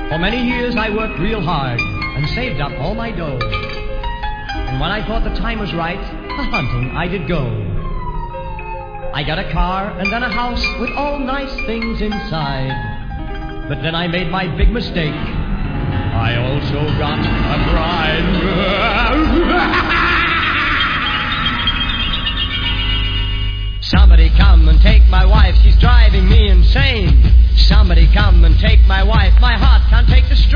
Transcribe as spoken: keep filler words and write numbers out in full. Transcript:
For many years I worked real hard and saved up all my dough. And when I thought the time was right, a-hunting I did go. I got a car and then a house with all nice things inside. But then I made my big mistake. I also got a bride. Somebody come and take my wife, she's driving me insane. Somebody come and take my wife, my heart can't take the strain.